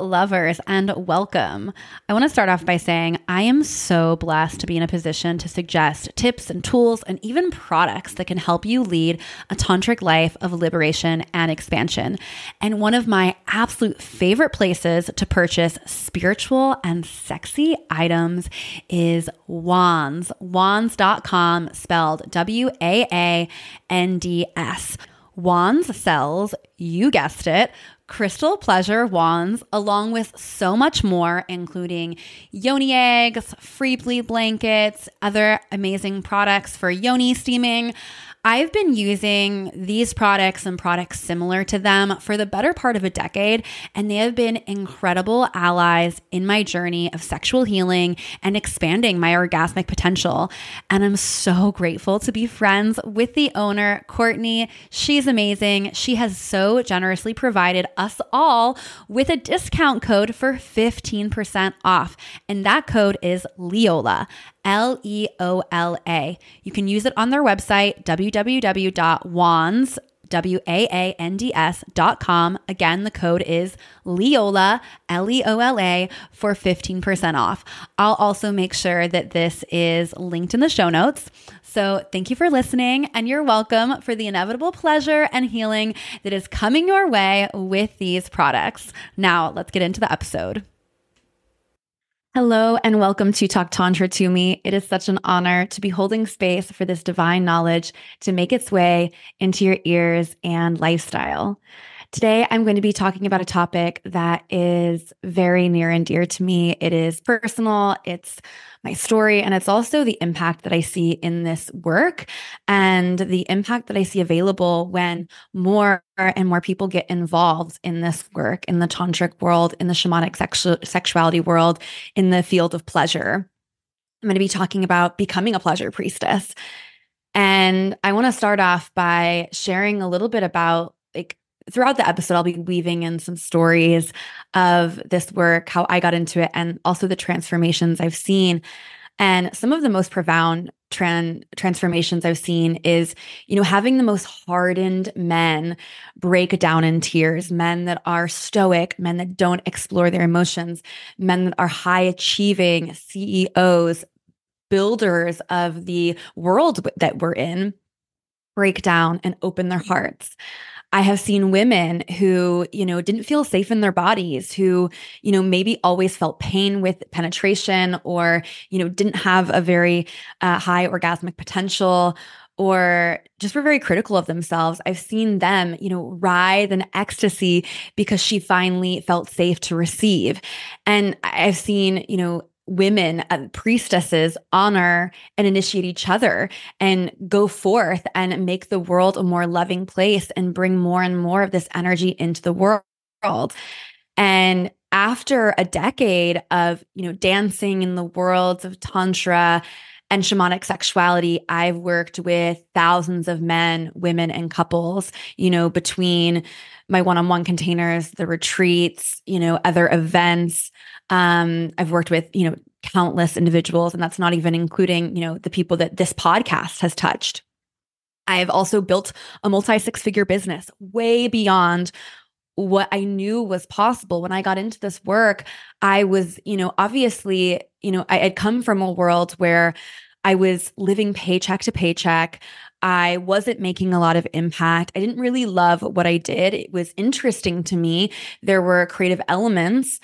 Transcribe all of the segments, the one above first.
lovers, and welcome. I want to start off by saying I am so blessed to be in a position to suggest tips and tools and even products that can help you lead a tantric life of liberation and expansion. And one of my absolute favorite places to purchase spiritual and sexy items is Wands. Wands.com, spelled Wands. Wands sells, you guessed it, crystal pleasure wands, along with so much more, including yoni eggs, free bleed blankets, other amazing products for yoni steaming. I've been using these products and products similar to them for the better part of a decade, and they have been incredible allies in my journey of sexual healing and expanding my orgasmic potential. And I'm so grateful to be friends with the owner, Courtney. She's amazing. She has so generously provided us all with a discount code for 15% off, and that code is LEOLA. LEOLA. You can use it on their website, www.wands.com. Again, the code is LEOLA, LEOLA, for 15% off. I'll also make sure that this is linked in the show notes. So thank you for listening, and you're welcome for the inevitable pleasure and healing that is coming your way with these products. Now, let's get into the episode. Hello and welcome to Talk Tantra to Me. It is such an honor to be holding space for this divine knowledge to make its way into your ears and lifestyle. Today, I'm going to be talking about a topic that is very near and dear to me. It is personal, it's my story, and it's also the impact that I see in this work and the impact that I see available when more and more people get involved in this work, in the tantric world, in the shamanic sexuality world, in the field of pleasure. I'm going to be talking about becoming a pleasure priestess. And I want to start off by sharing a little bit about, throughout the episode, I'll be weaving in some stories of this work, how I got into it, and also the transformations I've seen. And some of the most profound transformations I've seen is, having the most hardened men break down in tears, men that are stoic, men that don't explore their emotions, men that are high achieving CEOs, builders of the world that we're in, break down and open their hearts. I have seen women who, didn't feel safe in their bodies, who, maybe always felt pain with penetration, or, didn't have a very high orgasmic potential, or just were very critical of themselves. I've seen them, writhe in ecstasy because she finally felt safe to receive. And I've seen, women, priestesses, honor and initiate each other and go forth and make the world a more loving place and bring more and more of this energy into the world. And after a decade of, dancing in the worlds of tantra and shamanic sexuality, I've worked with thousands of men, women, and couples, between my one-on-one containers, the retreats, other events. I've worked with, countless individuals, and that's not even including, the people that this podcast has touched. I've also built a multi-six-figure business way beyond what I knew was possible. When I got into this work, I was, obviously, I had come from a world where I was living paycheck to paycheck. I wasn't making a lot of impact. I didn't really love what I did. It was interesting to me. There were creative elements,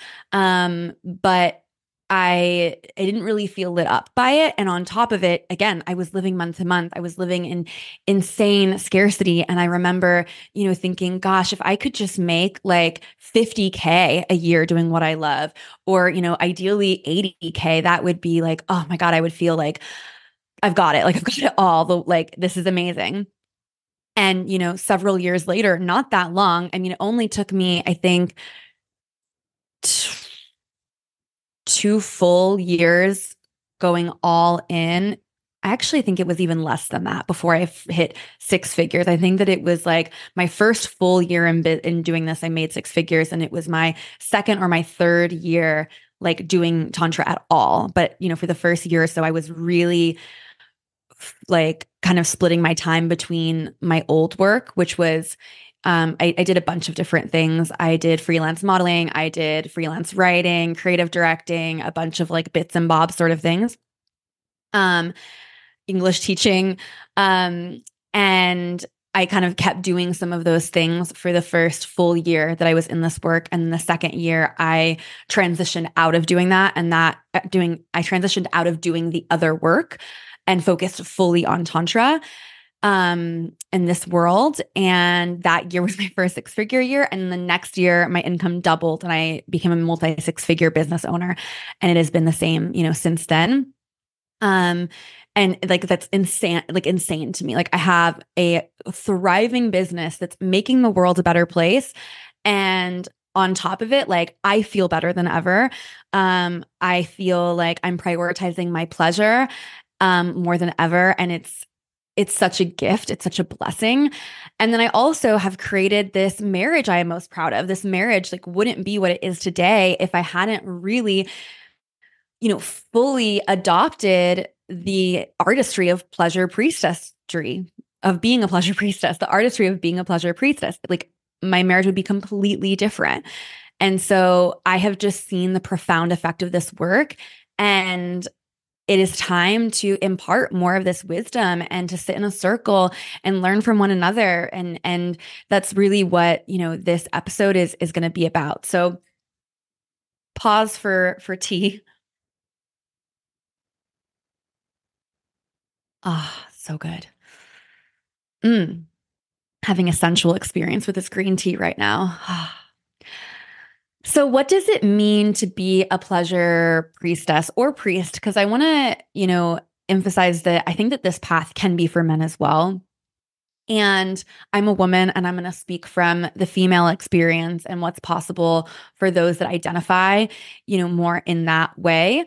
but I didn't really feel lit up by it. And on top of it, again, I was living month to month. I was living in insane scarcity. And I remember, thinking, gosh, if I could just make like 50K a year doing what I love, or, ideally 80K, that would be like, oh my God, I would feel like I've got it. Like I've got it all. This is amazing. And, several years later, not that long, it only took me, I think, 2 full years going all in. I actually think it was even less than that before I hit 6 figures. I think that it was like my first full year in doing this, I made 6 figures, and it was my second or my third year like doing tantra at all. But, for the first year or so, I was really like kind of splitting my time between my old work, which was I did a bunch of different things. I did freelance modeling, I did freelance writing, creative directing, a bunch of like bits and bobs sort of things. Um, English teaching. And I kind of kept doing some of those things for the first full year that I was in this work. And the second year, I transitioned out of doing that I transitioned out of doing the other work and focused fully on Tantra in this world. And that year was my first six-figure year. And the next year, my income doubled and I became a multi six-figure business owner. And it has been the same, since then. Um, and like that's insane to me. Like I have a thriving business that's making the world a better place. And on top of it, like I feel better than ever. I feel like I'm prioritizing my pleasure more than ever. And it's such a gift. It's such a blessing. And then I also have created this marriage I am most proud of. This marriage like wouldn't be what it is today if I hadn't really fully adopted the artistry of pleasure priestessry, of being a pleasure priestess, the artistry of being a pleasure priestess. Like my marriage would be completely different. And so I have just seen the profound effect of this work. And it is time to impart more of this wisdom and to sit in a circle and learn from one another. And that's really what, this episode is going to be about. So pause for tea. Ah, so good. Having a sensual experience with this green tea right now. So, what does it mean to be a pleasure priestess or priest? Because I want to, emphasize that I think that this path can be for men as well. And I'm a woman, and I'm going to speak from the female experience and what's possible for those that identify, more in that way.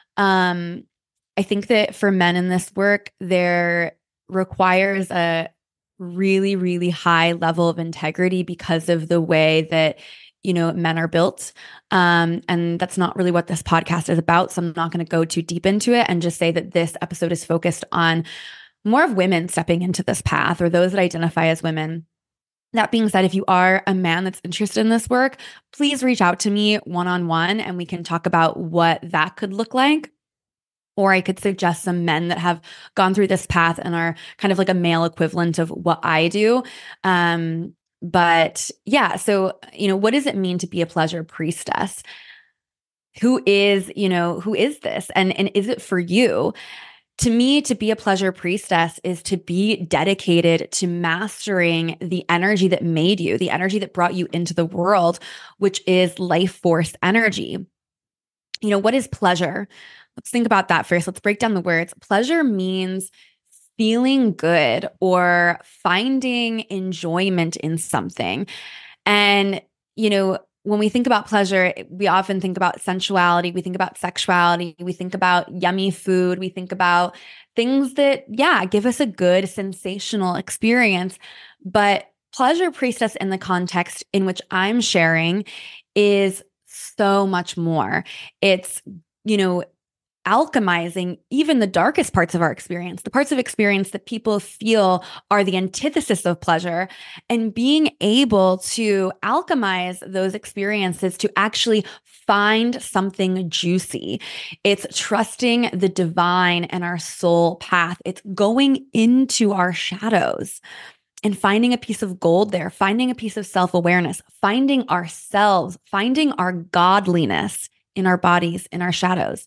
I think that for men in this work, there requires a really, really high level of integrity because of the way that, men are built. And that's not really what this podcast is about. So I'm not going to go too deep into it and just say that this episode is focused on more of women stepping into this path or those that identify as women. That being said, if you are a man that's interested in this work, please reach out to me one-on-one and we can talk about what that could look like. Or I could suggest some men that have gone through this path and are kind of like a male equivalent of what I do. But yeah, so, what does it mean to be a pleasure priestess? Who is this? And is it for you? To me, to be a pleasure priestess is to be dedicated to mastering the energy that made you, the energy that brought you into the world, which is life force energy. What is pleasure? Let's think about that first. Let's break down the words. Pleasure means feeling good or finding enjoyment in something. And, when we think about pleasure, we often think about sensuality, we think about sexuality, we think about yummy food, we think about things that, yeah, give us a good sensational experience. But pleasure priestess in the context in which I'm sharing is so much more. It's, alchemizing even the darkest parts of our experience, the parts of experience that people feel are the antithesis of pleasure, and being able to alchemize those experiences to actually find something juicy. It's trusting the divine and our soul path. It's going into our shadows and finding a piece of gold there, finding a piece of self-awareness, finding ourselves, finding our godliness in our bodies, in our shadows.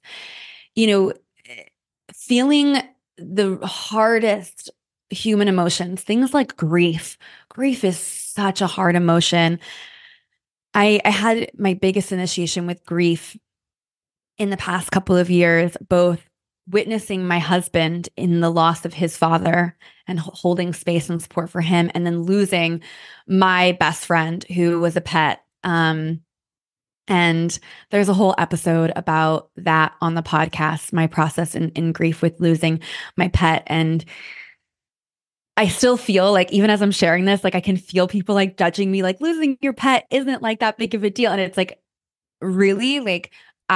Feeling the hardest human emotions, things like grief. Grief is such a hard emotion. I had my biggest initiation with grief in the past couple of years, both witnessing my husband in the loss of his father and holding space and support for him, and then losing my best friend who was a pet. And there's a whole episode about that on the podcast, my process in grief with losing my pet. And I still feel like, even as I'm sharing this, like I can feel people like judging me, like losing your pet isn't like that big of a deal. And it's like, really, like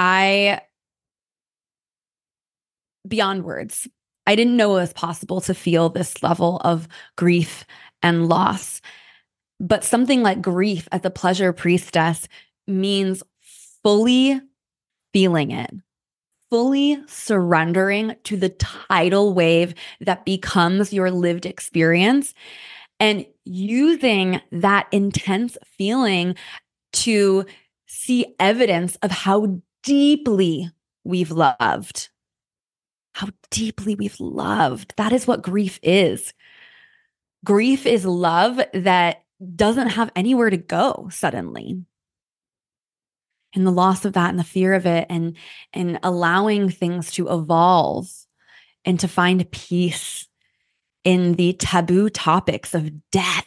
beyond words, I didn't know it was possible to feel this level of grief and loss. But something like grief as a pleasure priestess means fully feeling it, fully surrendering to the tidal wave that becomes your lived experience and using that intense feeling to see evidence of how deeply we've loved. How deeply we've loved. That is what grief is. Grief is love that doesn't have anywhere to go suddenly. And the loss of that and the fear of it and allowing things to evolve and to find peace in the taboo topics of death.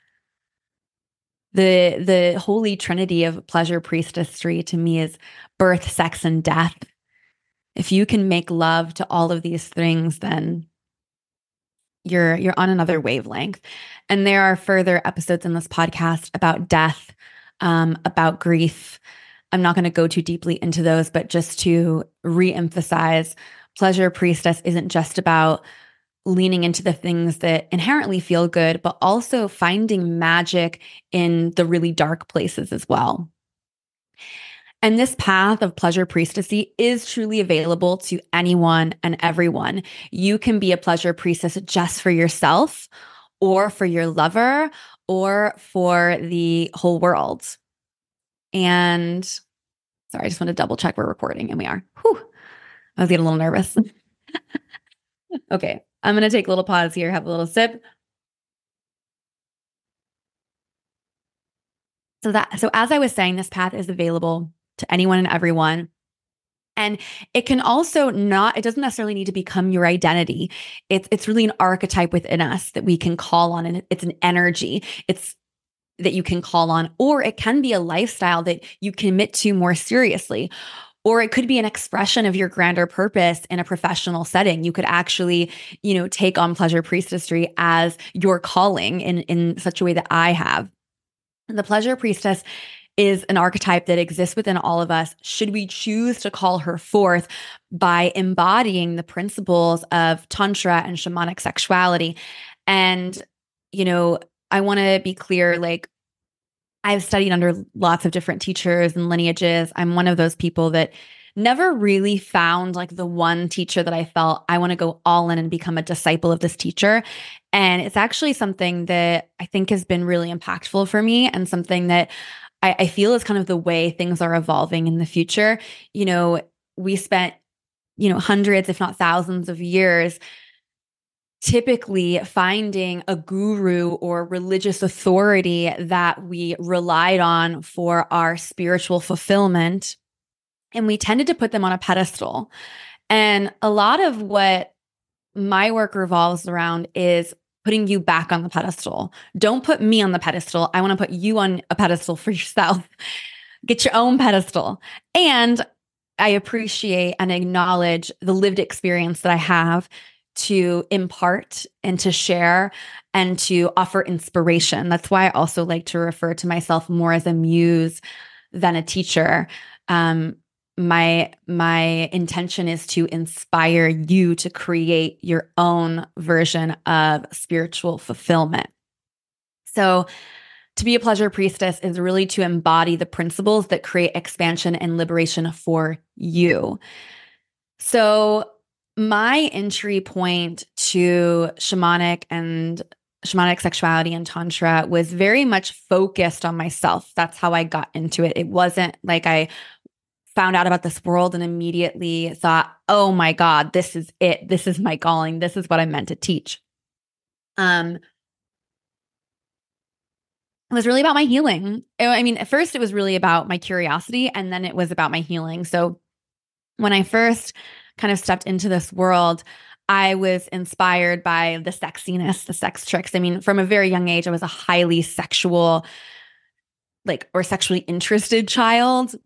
The holy trinity of pleasure priestessry to me is birth, sex, and death. If you can make love to all of these things, then you're on another wavelength. And there are further episodes in this podcast about death, about grief. I'm not going to go too deeply into those, but just to reemphasize, pleasure priestess isn't just about leaning into the things that inherently feel good, but also finding magic in the really dark places as well. And this path of pleasure priestessy is truly available to anyone and everyone. You can be a pleasure priestess just for yourself or for your lover or for the whole world. And sorry, I just want to double check we're recording, and we are. Whew. I was getting a little nervous. Okay, I'm going to take a little pause here, have a little sip. So as I was saying, this path is available to anyone and everyone. And it can also it doesn't necessarily need to become your identity. It's really an archetype within us that we can call on, and it's an energy. It's that you can call on, or it can be a lifestyle that you commit to more seriously. Or it could be an expression of your grander purpose in a professional setting. You could actually, take on pleasure priestessry as your calling in such a way that I have. The pleasure priestess is an archetype that exists within all of us, should we choose to call her forth by embodying the principles of Tantra and shamanic sexuality. And, I want to be clear, like, I've studied under lots of different teachers and lineages. I'm one of those people that never really found like the one teacher that I felt I want to go all in and become a disciple of this teacher. And it's actually something that I think has been really impactful for me and something that I feel is kind of the way things are evolving in the future. We spent, hundreds, if not thousands of years typically finding a guru or religious authority that we relied on for our spiritual fulfillment. And we tended to put them on a pedestal. And a lot of what my work revolves around is putting you back on the pedestal. Don't put me on the pedestal. I want to put you on a pedestal for yourself. Get your own pedestal. And I appreciate and acknowledge the lived experience that I have to impart and to share and to offer inspiration. That's why I also like to refer to myself more as a muse than a teacher. My intention is to inspire you to create your own version of spiritual fulfillment. So to be a pleasure priestess is really to embody the principles that create expansion and liberation for you. So my entry point to shamanic sexuality and tantra was very much focused on myself. That's how I got into it. It wasn't like I found out about this world and immediately thought, oh my God, this is it. This is my calling. This is what I'm meant to teach. It was really about my healing. I mean, at first it was really about my curiosity, and then it was about my healing. So when I first kind of stepped into this world, I was inspired by the sexiness, the sex tricks. I mean, from a very young age, I was a highly sexual, or sexually interested child.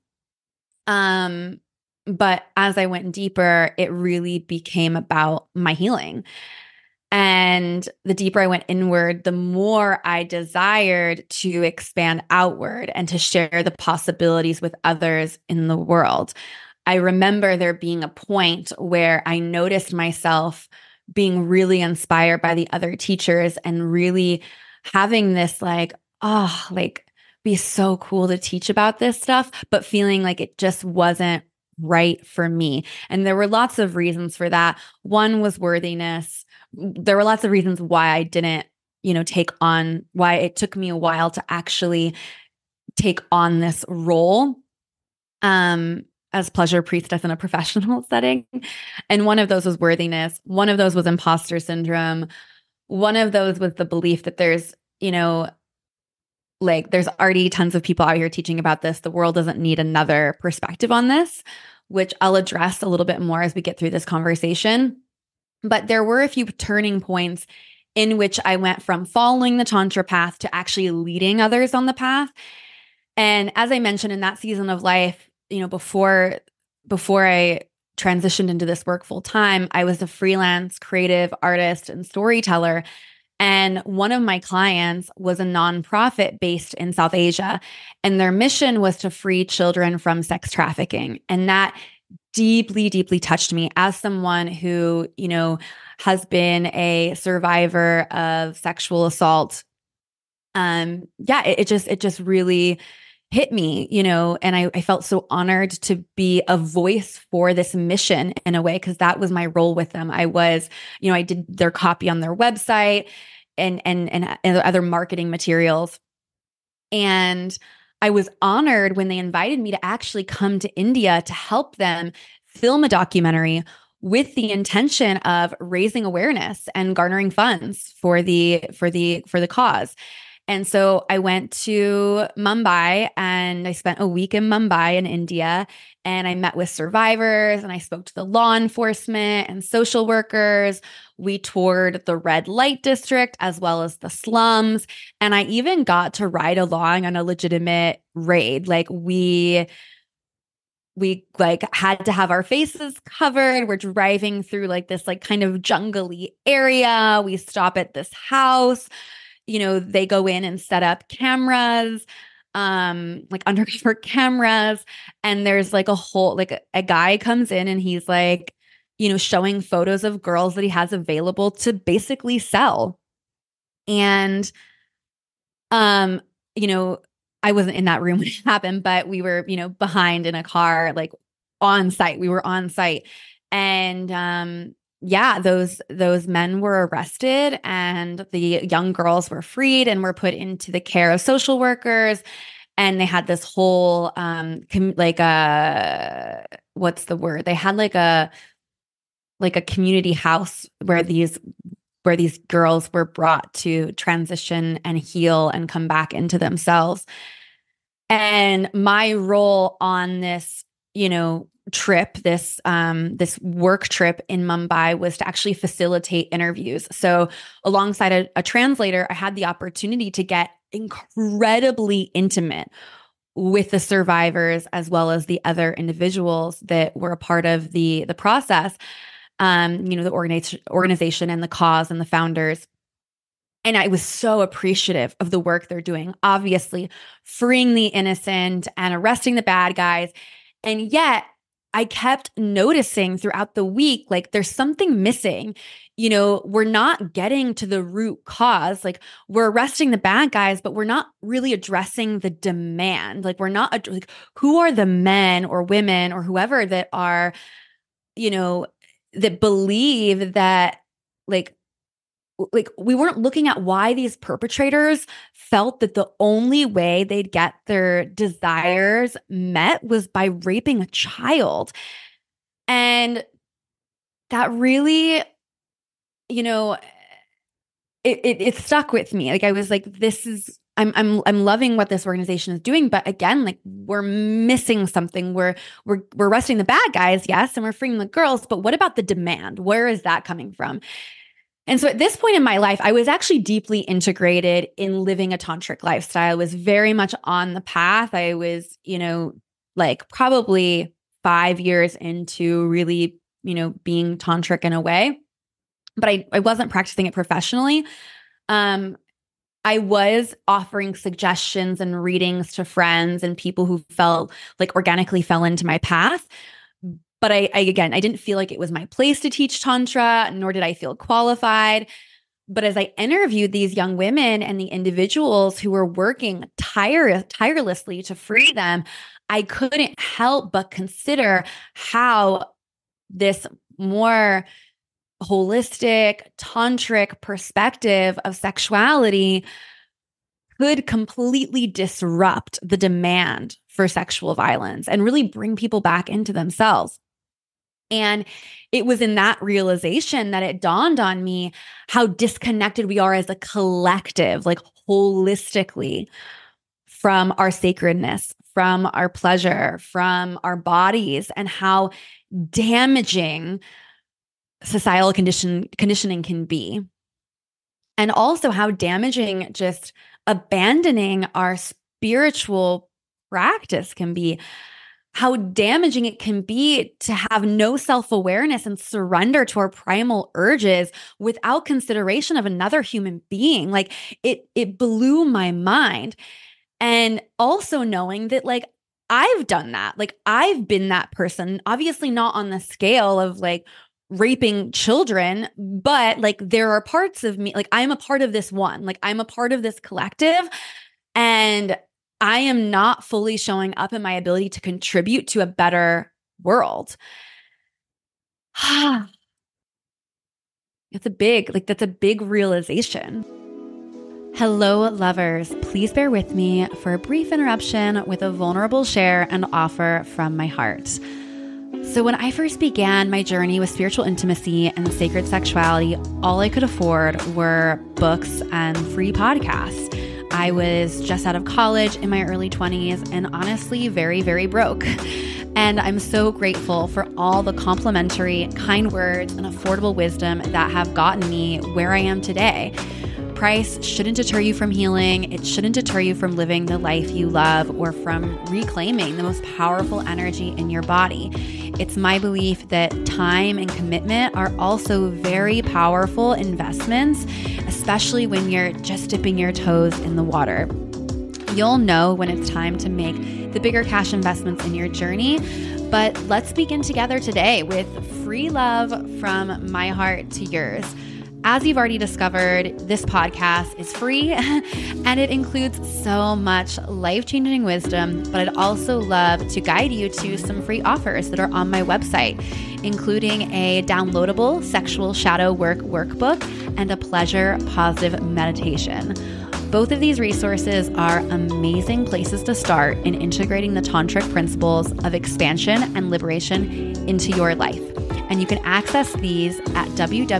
But as I went deeper, it really became about my healing. And the deeper I went inward, the more I desired to expand outward and to share the possibilities with others in the world. I remember there being a point where I noticed myself being really inspired by the other teachers and really having this like be so cool to teach about this stuff, but feeling like it just wasn't right for me. And there were lots of reasons for that. One was worthiness. There were lots of reasons why I didn't, take on, why it took me a while to actually take on this role as pleasure priestess in a professional setting. And one of those was worthiness. One of those was imposter syndrome. One of those was the belief that there's already tons of people out here teaching about this. The world doesn't need another perspective on this, which I'll address a little bit more as we get through this conversation. But there were a few turning points in which I went from following the Tantra path to actually leading others on the path. And as I mentioned, in that season of life, before I transitioned into this work full time, I was a freelance creative artist and storyteller. And one of my clients was a nonprofit based in South Asia, and their mission was to free children from sex trafficking. And that deeply, deeply touched me as someone who, has been a survivor of sexual assault. It just really hit me, and I felt so honored to be a voice for this mission in a way, because that was my role with them. I did their copy on their website and other marketing materials. And I was honored when they invited me to actually come to India to help them film a documentary with the intention of raising awareness and garnering funds for the cause. And so I went to Mumbai and I spent a week in Mumbai in India, and I met with survivors and I spoke to the law enforcement and social workers. We toured the red light district as well as the slums. And I even got to ride along on a legitimate raid. Like we had to have our faces covered. We're driving through this kind of jungly area. We stop at this house. They go in and set up cameras, undercover cameras. And there's a guy comes in and he's showing photos of girls that he has available to basically sell. And, I wasn't in that room when it happened, but we were, behind in a car, on site. We were on site. And, those men were arrested and the young girls were freed and were put into the care of social workers. And they had this whole, what's the word? They had a community house where these girls were brought to transition and heal and come back into themselves. And my role on this, trip, this work trip in Mumbai was to actually facilitate interviews. So alongside a translator, I had the opportunity to get incredibly intimate with the survivors as well as the other individuals that were a part of the process. The organization and the cause and the founders. And I was so appreciative of the work they're doing, obviously freeing the innocent and arresting the bad guys. And yet I kept noticing throughout the week, there's something missing. We're not getting to the root cause. We're arresting the bad guys, but we're not really addressing the demand. We're not, who are the men or women or whoever that are, that believe that we weren't looking at why these perpetrators felt that the only way they'd get their desires met was by raping a child. And that really, it stuck with me. I was this is, I'm loving what this organization is doing, but again, we're missing something. We're arresting the bad guys, yes, and we're freeing the girls, but what about the demand? Where is that coming from? And so at this point in my life, I was actually deeply integrated in living a tantric lifestyle. I was very much on the path. I was, probably 5 years into really, being tantric in a way, but I wasn't practicing it professionally. I was offering suggestions and readings to friends and people who felt organically fell into my path. But I didn't feel like it was my place to teach Tantra, nor did I feel qualified. But as I interviewed these young women and the individuals who were working tirelessly to free them, I couldn't help but consider how this more holistic, tantric perspective of sexuality could completely disrupt the demand for sexual violence and really bring people back into themselves. And it was in that realization that it dawned on me how disconnected we are as a collective, like holistically, from our sacredness, from our pleasure, from our bodies, and how damaging societal conditioning can be. And also how damaging just abandoning our spiritual practice can be. How damaging it can be to have no self-awareness and surrender to our primal urges without consideration of another human being. Like it blew my mind. And also knowing that like I've done that. Like I've been that person, obviously not on the scale of like raping children, but like there are parts of me, like I'm a part of this one, like I'm a part of this collective, and I am not fully showing up in my ability to contribute to a better world. That's a big realization. Hello, lovers. Please bear with me for a brief interruption with a vulnerable share and offer from my heart. So when I first began my journey with spiritual intimacy and sacred sexuality, all I could afford were books and free podcasts. I was just out of college in my early 20s and honestly very, very broke. And I'm so grateful for all the complimentary, kind words and affordable wisdom that have gotten me where I am today. Price shouldn't deter you from healing. It shouldn't deter you from living the life you love or from reclaiming the most powerful energy in your body. It's my belief that time and commitment are also very powerful investments, especially when you're just dipping your toes in the water. You'll know when it's time to make the bigger cash investments in your journey. But let's begin together today with free love from my heart to yours. As you've already discovered, this podcast is free and it includes so much life-changing wisdom, but I'd also love to guide you to some free offers that are on my website, including a downloadable sexual shadow work workbook and a pleasure positive meditation. Both of these resources are amazing places to start in integrating the tantric principles of expansion and liberation into your life. And you can access these at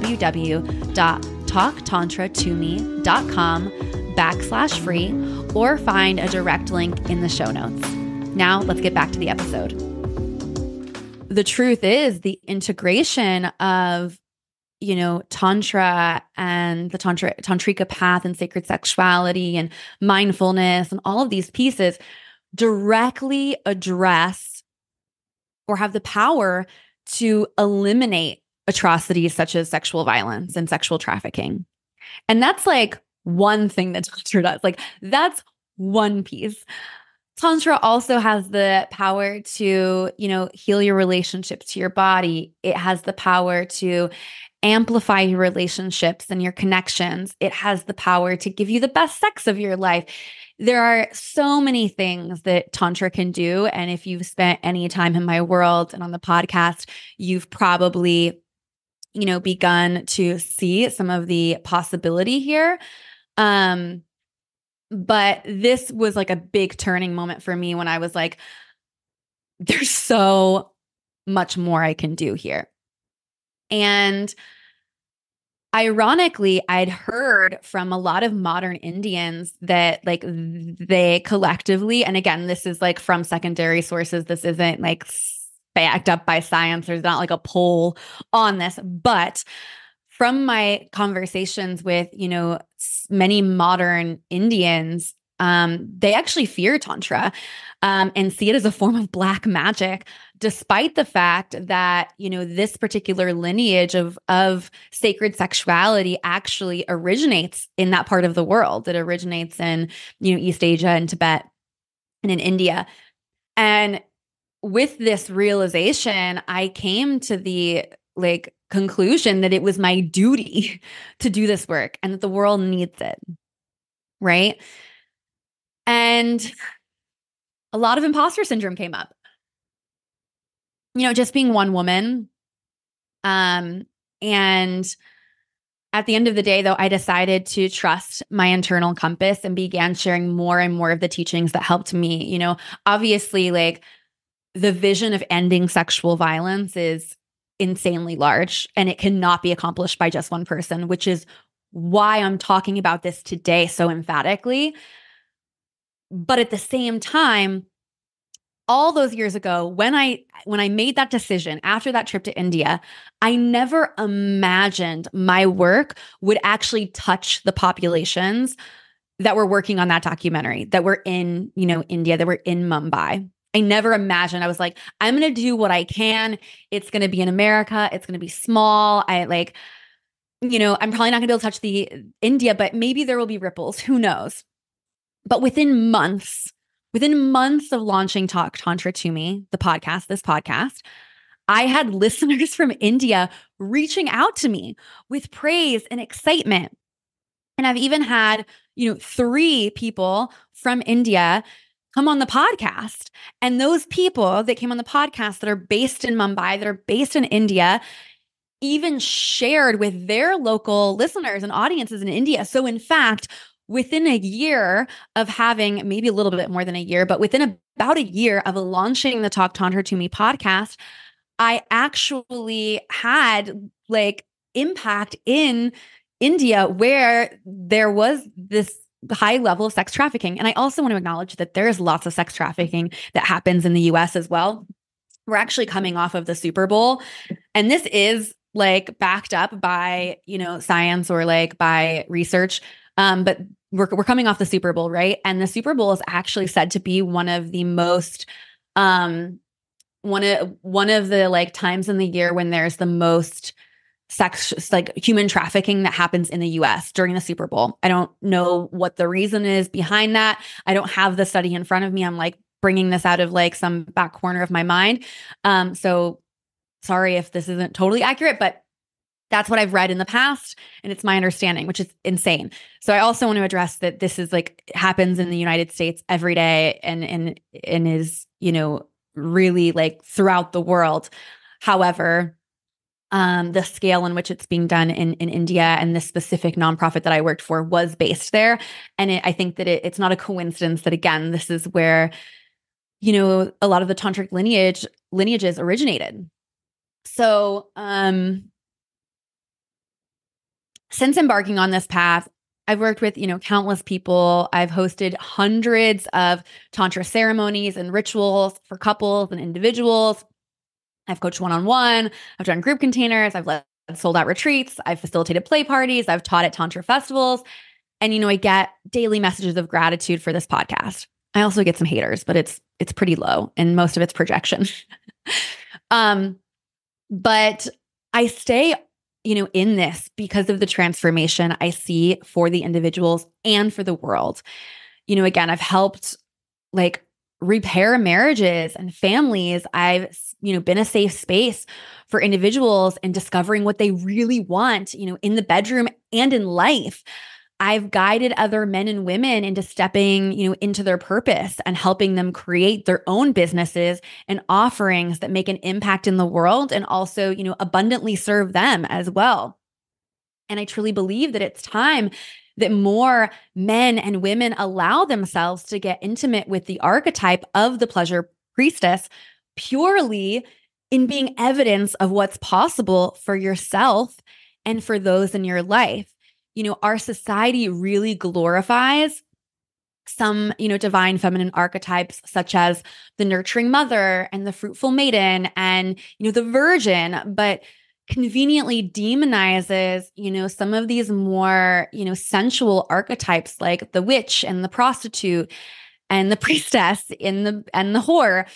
www.talktantratome.com/free or find a direct link in the show notes. Now let's get back to the episode. The truth is the integration of, Tantra and the Tantrika path and sacred sexuality and mindfulness and all of these pieces directly address or have the power to eliminate atrocities such as sexual violence and sexual trafficking. And that's like one thing that Tantra does. Like that's one piece. Tantra also has the power to, heal your relationship to your body. It has the power to amplify your relationships and your connections. It has the power to give you the best sex of your life. There are so many things that Tantra can do. And if you've spent any time in my world and on the podcast, you've probably, begun to see some of the possibility here. But this was like a big turning moment for me when I was like, there's so much more I can do here. And ironically, I'd heard from a lot of modern Indians that like they collectively, and again, this is like from secondary sources. This isn't like backed up by science. There's not like a poll on this, but from my conversations with, many modern Indians, they actually fear Tantra and see it as a form of black magic, despite the fact that, this particular lineage of sacred sexuality actually originates in that part of the world. It originates in, East Asia and Tibet and in India. And with this realization, I came to the like conclusion that it was my duty to do this work and that the world needs it. Right. And a lot of imposter syndrome came up, just being one woman. And at the end of the day, though, I decided to trust my internal compass and began sharing more and more of the teachings that helped me. Obviously, like the vision of ending sexual violence is insanely large and it cannot be accomplished by just one person, which is why I'm talking about this today so emphatically. But at the same time, all those years ago, when I made that decision after that trip to India, I never imagined my work would actually touch the populations that were working on that documentary, that were in, India, that were in Mumbai. I never imagined. I was like, I'm going to do what I can. It's going to be in America. It's going to be small. I'm probably not going to be able to touch the India, but maybe there will be ripples. Who knows? But within months of launching Talk Tantra to Me, this podcast, I had listeners from India reaching out to me with praise and excitement. And I've even had, 3 people from India come on the podcast. And those people that came on the podcast that are based in Mumbai, that are based in India, even shared with their local listeners and audiences in India. So in fact, within a year of having, maybe a little bit more than a year, but within about a year of launching the Talk Tantra to Me podcast, I actually had like impact in India where there was this high level of sex trafficking. And I also want to acknowledge that there's lots of sex trafficking that happens in the US as well. We're actually coming off of the Super Bowl, and this is like backed up by, science or like by research. But we're coming off the Super Bowl, right? And the Super Bowl is actually said to be one of the most, one of the like times in the year when there's the most sex, like human trafficking that happens in the US during the Super Bowl. I don't know what the reason is behind that. I don't have the study in front of me. I'm like bringing this out of like some back corner of my mind. So sorry if this isn't totally accurate, but that's what I've read in the past. And it's my understanding, which is insane. So I also want to address that this is like happens in the United States every day and is, really like throughout the world. However, the scale in which it's being done in India and the specific nonprofit that I worked for was based there. And I think that it's not a coincidence that, again, this is where, a lot of the tantric lineages originated. So, since embarking on this path, I've worked with, countless people. I've hosted hundreds of tantra ceremonies and rituals for couples and individuals. I've coached one-on-one. I've done group containers. I've led sold-out retreats. I've facilitated play parties. I've taught at tantra festivals. And, I get daily messages of gratitude for this podcast. I also get some haters, but it's pretty low and most of it's projection. But I stay in this because of the transformation I see for the individuals and for the world. Again, I've helped like repair marriages and families. I've, been a safe space for individuals in discovering what they really want, in the bedroom and in life. I've guided other men and women into stepping, into their purpose and helping them create their own businesses and offerings that make an impact in the world and also, abundantly serve them as well. And I truly believe that it's time that more men and women allow themselves to get intimate with the archetype of the pleasure priestess purely in being evidence of what's possible for yourself and for those in your life. Our society really glorifies some, divine feminine archetypes such as the nurturing mother and the fruitful maiden and, the virgin, but conveniently demonizes, some of these more, sensual archetypes like the witch and the prostitute and the priestess and the whore.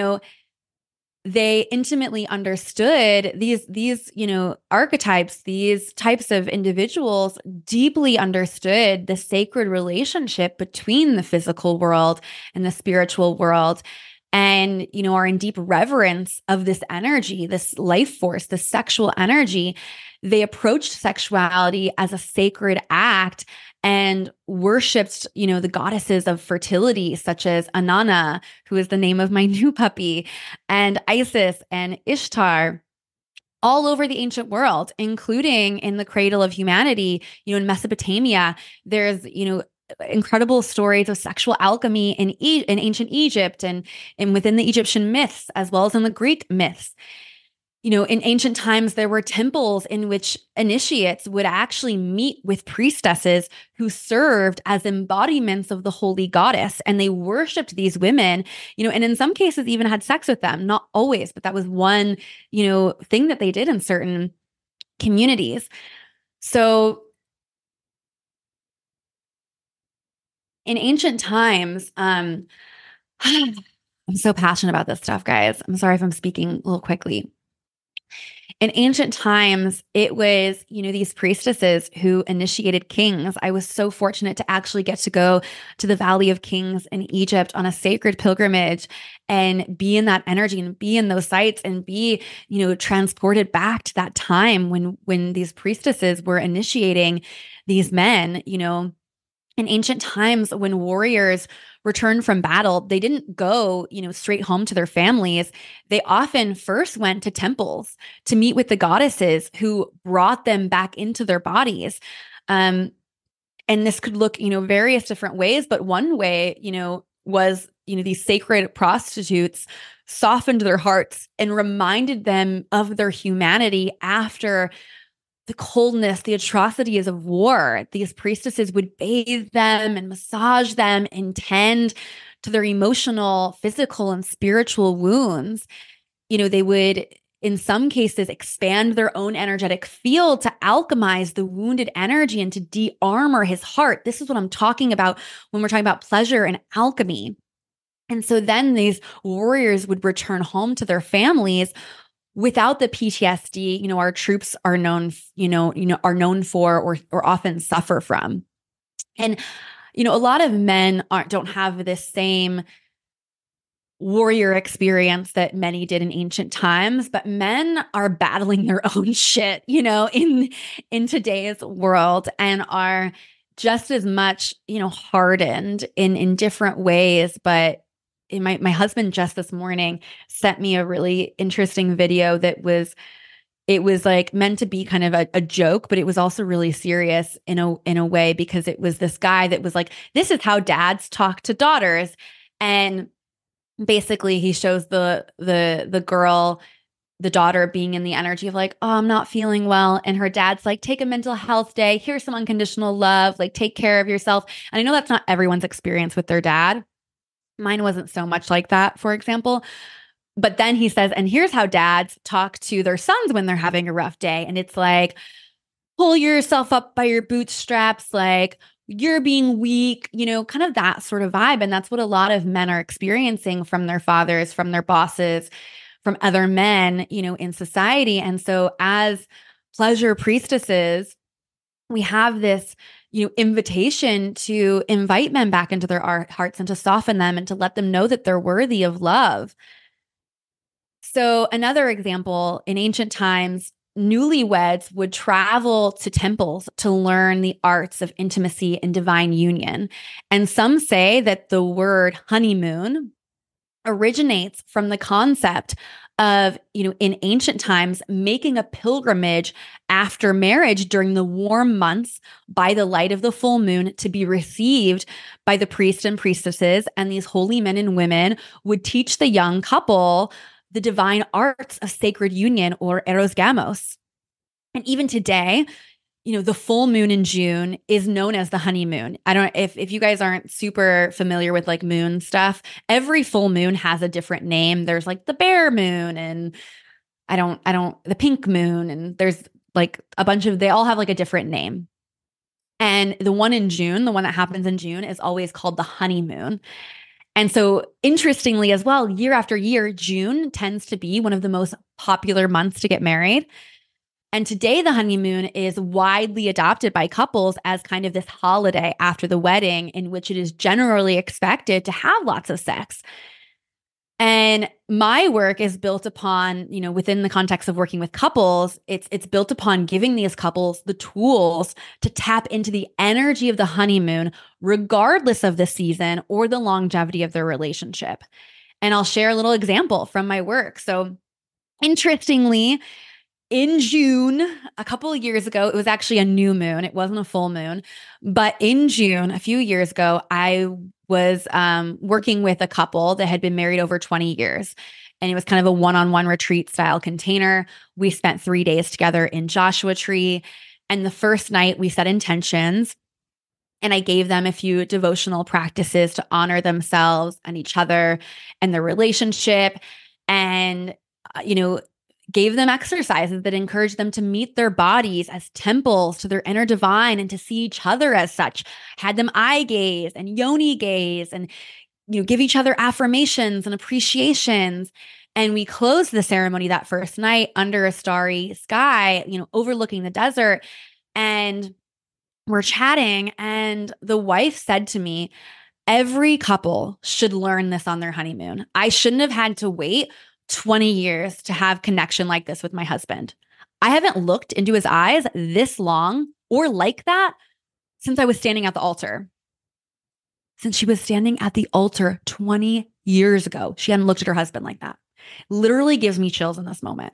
They intimately understood these archetypes, these types of individuals deeply understood the sacred relationship between the physical world and the spiritual world. and, are in deep reverence of this energy, this life force, this sexual energy. They approached sexuality as a sacred act and worshipped, the goddesses of fertility, such as Inanna, who is the name of my new puppy, and Isis and Ishtar, all over the ancient world, including in the cradle of humanity, in Mesopotamia. There's, incredible stories of sexual alchemy in ancient Egypt and within the Egyptian myths, as well as in the Greek myths. In ancient times, there were temples in which initiates would actually meet with priestesses who served as embodiments of the holy goddess, and they worshipped these women, and in some cases even had sex with them. Not always, but that was one, thing that they did in certain communities. So in ancient times, I'm so passionate about this stuff, guys. I'm sorry if I'm speaking a little quickly. In ancient times, it was, these priestesses who initiated kings. I was so fortunate to actually get to go to the Valley of Kings in Egypt on a sacred pilgrimage and be in that energy and be in those sites and be, transported back to that time when these priestesses were initiating these men. In ancient times, when warriors returned from battle, they didn't go, straight home to their families. They often first went to temples to meet with the goddesses who brought them back into their bodies. And this could look, various different ways, but one way, was, these sacred prostitutes softened their hearts and reminded them of their humanity after the coldness, the atrocities of war. These priestesses would bathe them and massage them and tend to their emotional, physical, and spiritual wounds. They would, in some cases, expand their own energetic field to alchemize the wounded energy and to de-armor his heart. This is what I'm talking about when we're talking about pleasure and alchemy. And so then these warriors would return home to their families without the PTSD, our troops are known, are known for or often suffer from. And, a lot of men don't have this same warrior experience that many did in ancient times, but men are battling their own shit, in today's world, and are just as much, hardened in different ways. But my husband just this morning sent me a really interesting video that was like meant to be kind of a joke, but it was also really serious in a way, because it was this guy that was like, this is how dads talk to daughters. And basically he shows the girl, the daughter, being in the energy of like, oh, I'm not feeling well. And her dad's like, take a mental health day. Here's some unconditional love. Like, take care of yourself. And I know that's not everyone's experience with their dad. Mine wasn't so much like that, for example. But then he says, and here's how dads talk to their sons when they're having a rough day. And it's like, pull yourself up by your bootstraps, like you're being weak, kind of that sort of vibe. And that's what a lot of men are experiencing from their fathers, from their bosses, from other men, in society. And so as pleasure priestesses, we have this, invitation to invite men back into their hearts and to soften them and to let them know that they're worthy of love. So another example, in ancient times, newlyweds would travel to temples to learn the arts of intimacy and divine union. And some say that the word honeymoon originates from the concept of, in ancient times, making a pilgrimage after marriage during the warm months by the light of the full moon to be received by the priests and priestesses. And these holy men and women would teach the young couple the divine arts of sacred union, or eros gamos. And even today, the full moon in June is known as the honeymoon. I don't if you guys aren't super familiar with like moon stuff, every full moon has a different name. There's like the bear moon, and the pink moon, and there's like a bunch of, they all have like a different name. And the one in June, the one that happens in June, is always called the honeymoon. And so interestingly as well, year after year, June tends to be one of the most popular months to get married. And today, the honeymoon is widely adopted by couples as kind of this holiday after the wedding, in which it is generally expected to have lots of sex. And my work is built upon, within the context of working with couples, it's built upon giving these couples the tools to tap into the energy of the honeymoon, regardless of the season or the longevity of their relationship. And I'll share a little example from my work. So, interestingly, in June, a couple of years ago, it was actually a new moon. It wasn't a full moon. But in June, a few years ago, I was working with a couple that had been married over 20 years. And it was kind of a one-on-one retreat style container. We spent 3 days together in Joshua Tree. And the first night, we set intentions. And I gave them a few devotional practices to honor themselves and each other and their relationship. And, gave them exercises that encouraged them to meet their bodies as temples to their inner divine and to see each other as such. Had them eye gaze and yoni gaze and, give each other affirmations and appreciations. And we closed the ceremony that first night under a starry sky, overlooking the desert. And we're chatting, and the wife said to me, every couple should learn this on their honeymoon. I shouldn't have had to wait 20 years to have connection like this with my husband. I haven't looked into his eyes this long or like that since I was standing at the altar. Since she was standing at the altar 20 years ago, she hadn't looked at her husband like that. Literally gives me chills in this moment.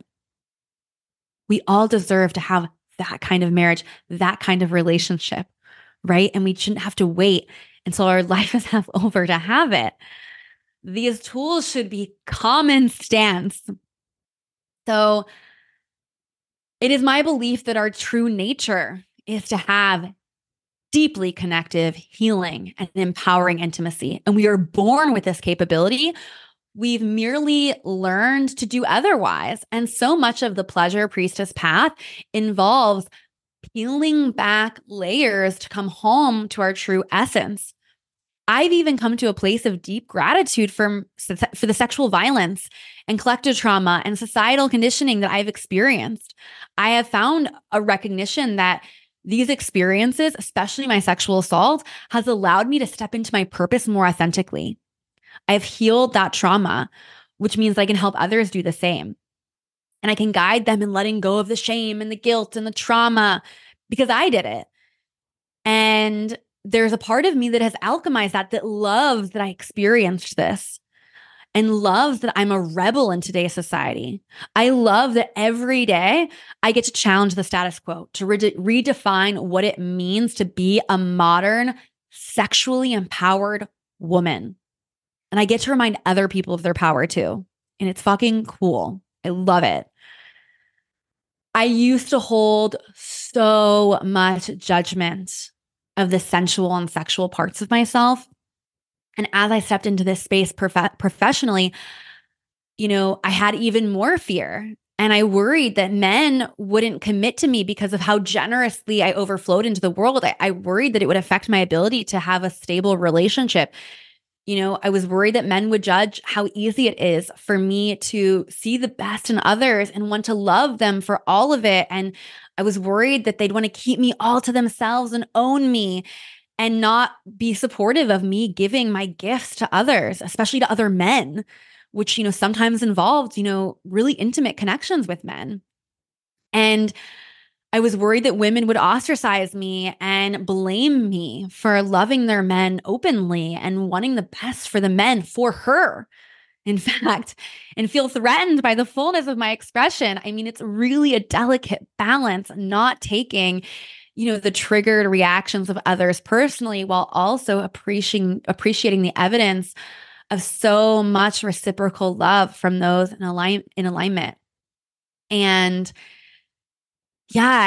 We all deserve to have that kind of marriage, that kind of relationship, right? And we shouldn't have to wait until our life is half over to have it. These tools should be common sense. So it is my belief that our true nature is to have deeply connective, healing, and empowering intimacy. And we are born with this capability. We've merely learned to do otherwise. And so much of the pleasure priestess path involves peeling back layers to come home to our true essence. I've even come to a place of deep gratitude for the sexual violence and collective trauma and societal conditioning that I've experienced. I have found a recognition that these experiences, especially my sexual assault, has allowed me to step into my purpose more authentically. I've healed that trauma, which means I can help others do the same. And I can guide them in letting go of the shame and the guilt and the trauma because I did it. And there's a part of me that has alchemized that loves that I experienced this and loves that I'm a rebel in today's society. I love that every day I get to challenge the status quo, to redefine what it means to be a modern, sexually empowered woman. And I get to remind other people of their power too. And it's fucking cool. I love it. I used to hold so much judgment of the sensual and sexual parts of myself. And as I stepped into this space professionally, I had even more fear. And I worried that men wouldn't commit to me because of how generously I overflowed into the world. I worried that it would affect my ability to have a stable relationship. I was worried that men would judge how easy it is for me to see the best in others and want to love them for all of it. And I was worried that they'd want to keep me all to themselves and own me and not be supportive of me giving my gifts to others, especially to other men, which, sometimes involved, really intimate connections with men. And I was worried that women would ostracize me and blame me for loving their men openly and wanting the best for the men for her, in fact, and feel threatened by the fullness of my expression. I mean, it's really a delicate balance, not taking, the triggered reactions of others personally, while also appreciating the evidence of so much reciprocal love from those in alignment. And yeah,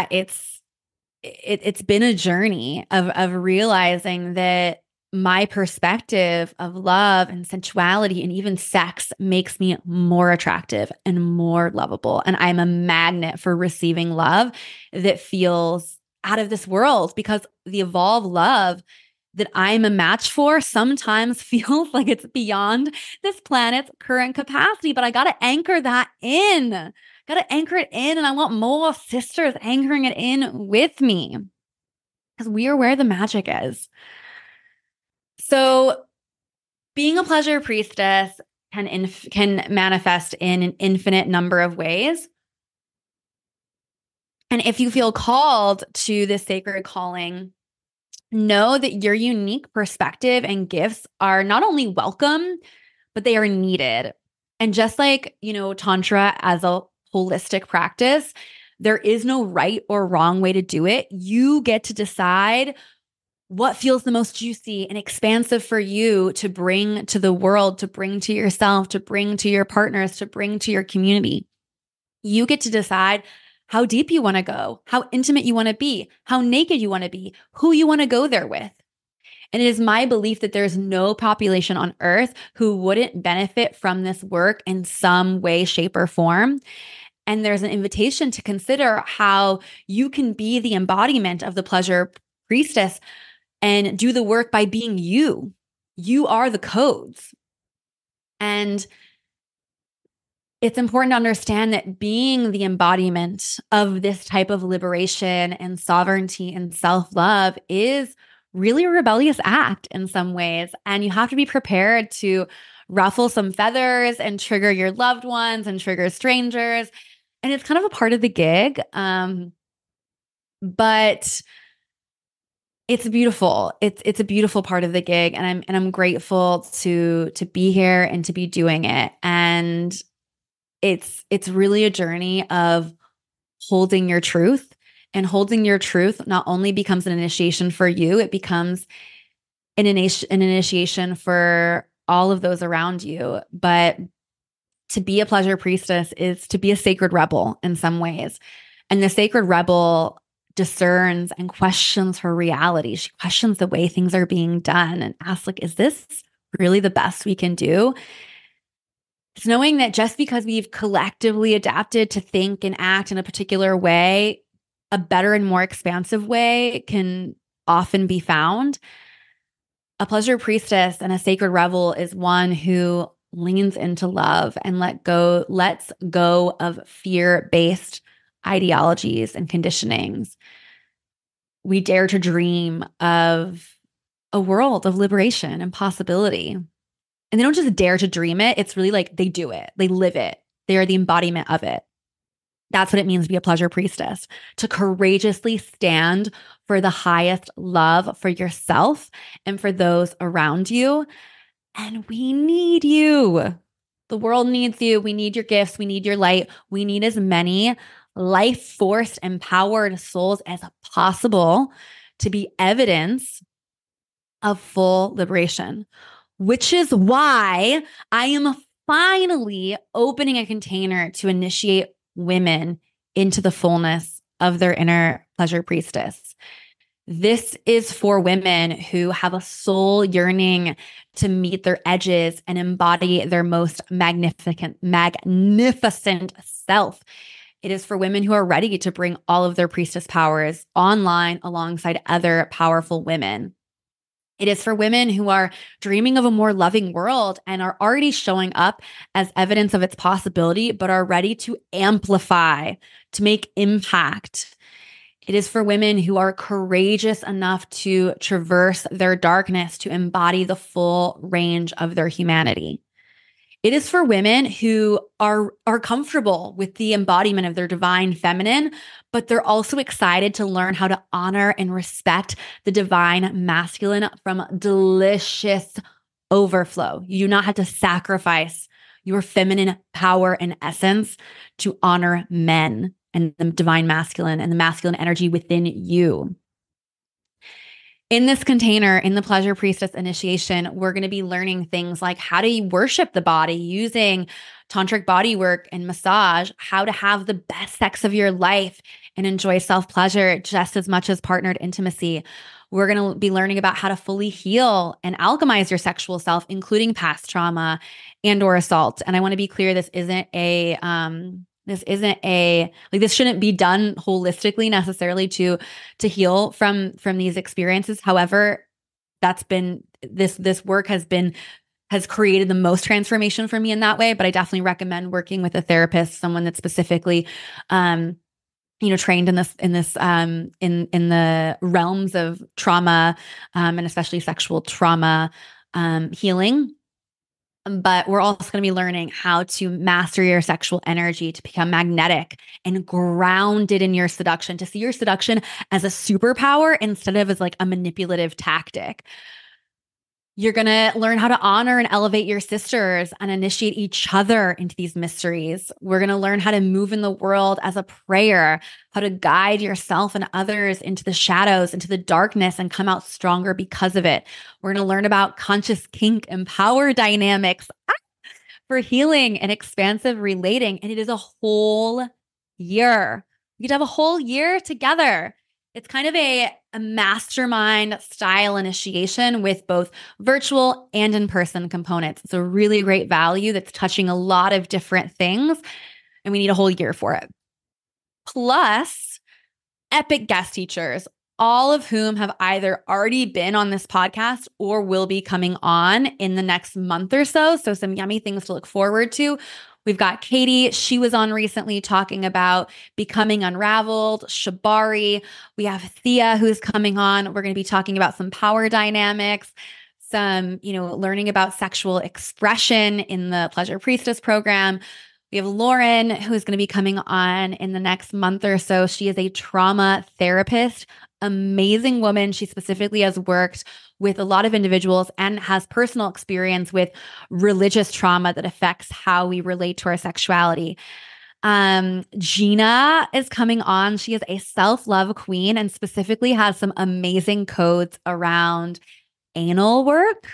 it's been a journey of realizing that my perspective of love and sensuality and even sex makes me more attractive and more lovable. And I'm a magnet for receiving love that feels out of this world, because the evolved love that I'm a match for sometimes feels like it's beyond this planet's current capacity. But I got to anchor that in. Got to anchor it in. And I want more sisters anchoring it in with me, because we are where the magic is. So being a pleasure priestess can manifest in an infinite number of ways. And if you feel called to this sacred calling, know that your unique perspective and gifts are not only welcome, but they are needed. And just like, Tantra as a holistic practice, there is no right or wrong way to do it. You get to decide what feels the most juicy and expansive for you to bring to the world, to bring to yourself, to bring to your partners, to bring to your community. You get to decide how deep you want to go, how intimate you want to be, how naked you want to be, who you want to go there with. And it is my belief that there's no population on earth who wouldn't benefit from this work in some way, shape, or form. And there's an invitation to consider how you can be the embodiment of the pleasure priestess and do the work by being you. You are the codes. And it's important to understand that being the embodiment of this type of liberation and sovereignty and self-love is really a rebellious act in some ways. And you have to be prepared to ruffle some feathers and trigger your loved ones and trigger strangers. And it's kind of a part of the gig. But it's beautiful. It's a beautiful part of the gig. And I'm grateful to be here and to be doing it. And it's really a journey of holding your truth, and holding your truth not only becomes an initiation for you, it becomes an initiation for all of those around you. But to be a pleasure priestess is to be a sacred rebel in some ways. And the sacred rebel discerns and questions her reality. She questions the way things are being done and asks, like, is this really the best we can do? It's knowing that just because we've collectively adapted to think and act in a particular way, a better and more expansive way can often be found. A pleasure priestess and a sacred rebel is one who leans into love and lets go of fear-based ideologies and conditionings. We dare to dream of a world of liberation and possibility. And they don't just dare to dream it. It's really like they do it. They live it. They are the embodiment of it. That's what it means to be a pleasure priestess, to courageously stand for the highest love for yourself and for those around you. And we need you. The world needs you. We need your gifts. We need your light. We need as many life force empowered souls as possible to be evidence of full liberation. Which is why I am finally opening a container to initiate women into the fullness of their inner pleasure priestess. This is for women who have a soul yearning to meet their edges and embody their most magnificent self. It is for women who are ready to bring all of their priestess powers online alongside other powerful women. It is for women who are dreaming of a more loving world and are already showing up as evidence of its possibility, but are ready to amplify, to make impact. It is for women who are courageous enough to traverse their darkness, to embody the full range of their humanity. It is for women who are comfortable with the embodiment of their divine feminine, but they're also excited to learn how to honor and respect the divine masculine from delicious overflow. You do not have to sacrifice your feminine power and essence to honor men and the divine masculine and the masculine energy within you. In this container, in the Pleasure Priestess initiation, we're going to be learning things like how to worship the body using tantric body work and massage, how to have the best sex of your life and enjoy self-pleasure just as much as partnered intimacy. We're going to be learning about how to fully heal and alchemize your sexual self, including past trauma and or assault. And I want to be clear, this shouldn't be done holistically necessarily to heal from these experiences. However, this work has created the most transformation for me in that way. But I definitely recommend working with a therapist, someone that's specifically, trained in the realms of trauma, and especially sexual trauma, healing. But we're also going to be learning how to master your sexual energy, to become magnetic and grounded in your seduction, to see your seduction as a superpower instead of as like a manipulative tactic. You're going to learn how to honor and elevate your sisters and initiate each other into these mysteries. We're going to learn how to move in the world as a prayer, how to guide yourself and others into the shadows, into the darkness, and come out stronger because of it. We're going to learn about conscious kink and power dynamics for healing and expansive relating. And it is a whole year. We get to have a whole year together. It's kind of a mastermind style initiation with both virtual and in-person components. It's a really great value that's touching a lot of different things, and we need a whole year for it. Plus, epic guest teachers, all of whom have either already been on this podcast or will be coming on in the next month or so. So some yummy things to look forward to. We've got Katie. She was on recently talking about becoming unraveled, Shibari. We have Thea who's coming on. We're going to be talking about some power dynamics, some, learning about sexual expression in the Pleasure Priestess program. We have Lauren who's going to be coming on in the next month or so. She is a trauma therapist, amazing woman. She specifically has worked with a lot of individuals and has personal experience with religious trauma that affects how we relate to our sexuality. Gina is coming on. She is a self-love queen and specifically has some amazing codes around anal work.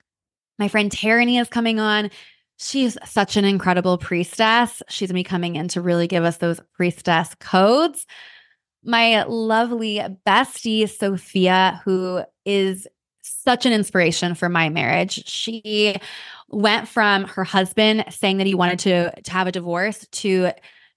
My friend Tarani is coming on. She's such an incredible priestess. She's going to be coming in to really give us those priestess codes. My lovely bestie, Sophia, who is such an inspiration for my marriage. She went from her husband saying that he wanted to have a divorce to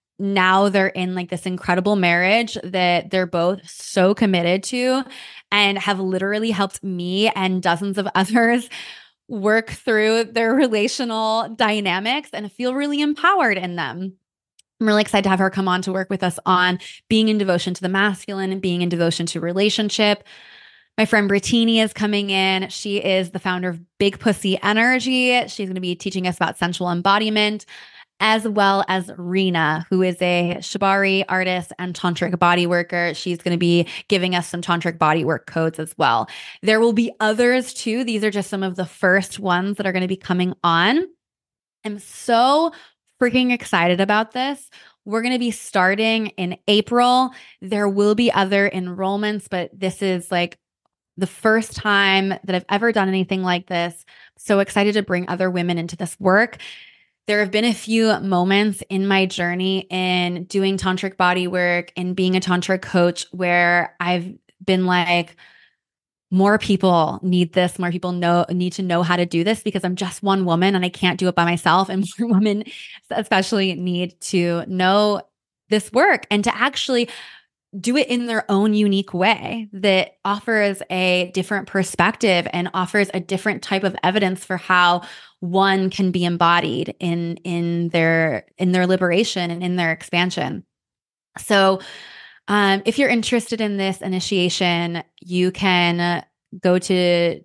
now they're in like this incredible marriage that they're both so committed to and have literally helped me and dozens of others work through their relational dynamics and feel really empowered in them. I'm really excited to have her come on to work with us on being in devotion to the masculine and being in devotion to relationship. My friend Brittini is coming in. She is the founder of Big Pussy Energy. She's going to be teaching us about sensual embodiment, as well as Rena, who is a Shibari artist and tantric body worker. She's going to be giving us some tantric body work codes as well. There will be others too. These are just some of the first ones that are going to be coming on. I'm so freaking excited about this. We're going to be starting in April. There will be other enrollments, but this is like the first time that I've ever done anything like this. So excited to bring other women into this work. There have been a few moments in my journey in doing tantric body work and being a tantric coach where I've been like, more people need this. More people need to know how to do this because I'm just one woman and I can't do it by myself. And more women especially need to know this work and to actually do it in their own unique way that offers a different perspective and offers a different type of evidence for how one can be embodied in their liberation and in their expansion. So if you're interested in this initiation, you can go to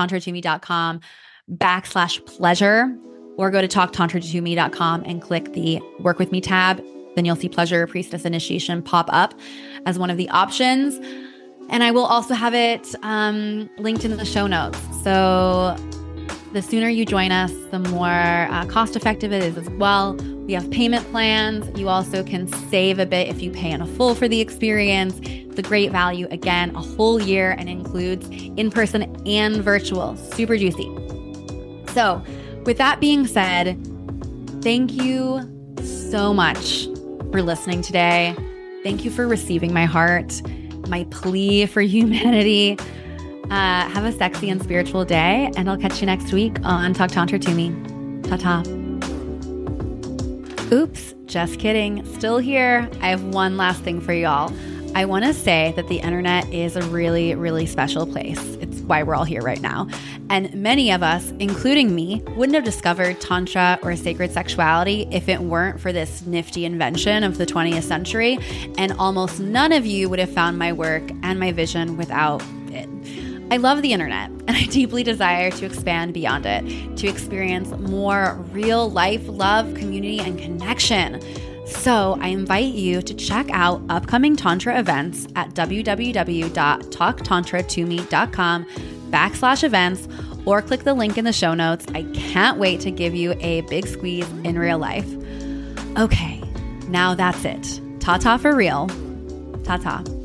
talktantratome.com/pleasure or go to talktantratome.com and click the Work With Me tab. Then you'll see Pleasure Priestess Initiation pop up as one of the options. And I will also have it linked in the show notes. So the sooner you join us, the more cost-effective it is as well. We have payment plans. You also can save a bit if you pay in a full for the experience. It's a great value. Again, a whole year and includes in-person and virtual. Super juicy. So with that being said, thank you so much for listening today. Thank you for receiving my heart, my plea for humanity. Have a sexy and spiritual day, and I'll catch you next week on Talk Tantra to Me. Ta-ta. Oops, just kidding. Still here. I have one last thing for y'all. I want to say that the internet is a really, really special place. It's why we're all here right now. And many of us, including me, wouldn't have discovered Tantra or sacred sexuality if it weren't for this nifty invention of the 20th century. And almost none of you would have found my work and my vision without it. I love the internet, and I deeply desire to expand beyond it, to experience more real life love, community, and connection. So I invite you to check out upcoming Tantra events at www.talktantratome.com/events, or click the link in the show notes. I can't wait to give you a big squeeze in real life. Okay, now that's it. Ta-ta for real. Ta-ta.